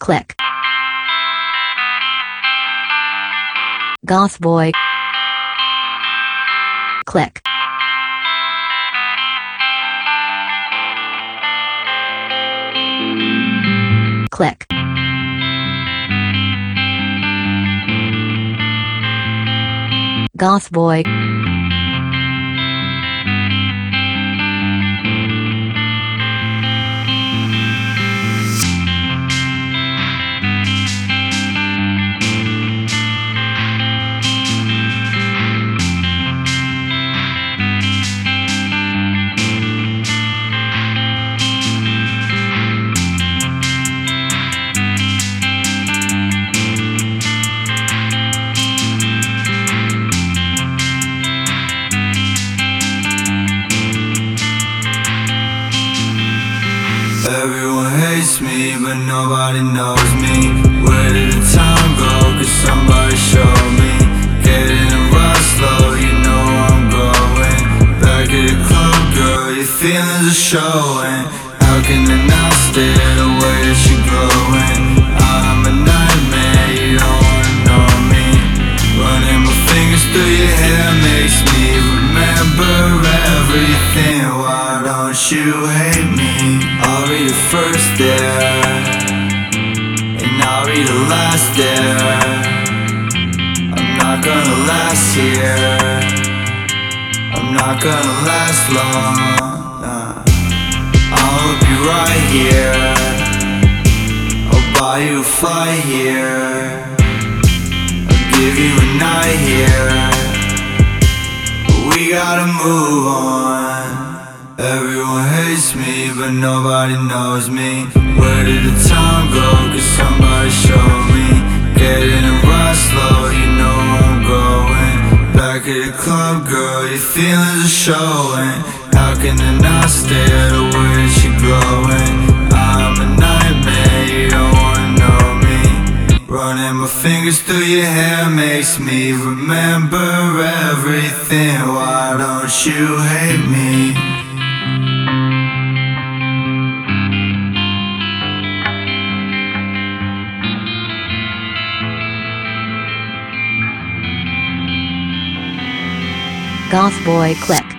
Click. Goth boy. Click. Click. Goth boy. Everyone hates me, but nobody knows me. Where did the time go? Could somebody show me? Getting a rush slow, you know I'm going. Back at the club, girl, your feelings are showing. How can I not stay the way that you're glowing? I'm a nightmare, you don't wanna know me. Running my fingers through your hair makes me remember everything. Why don't you hate me? I'll be the first there, and I'll be the last there. I'm not gonna last here, I'm not gonna last long. I'll be right here, I'll buy you a flight here, I'll give you a night here, but we gotta move on. Everyone hates me, but nobody knows me. Where did the time go? Could somebody show me? Getting a rush slow, you know I'm going. Back at the club, girl, your feelings are showing. How can I not stare the way that you're glowing? I'm a nightmare, you don't wanna know me. Running my fingers through your hair makes me remember everything. Why don't you hate me? Goth boy. Click.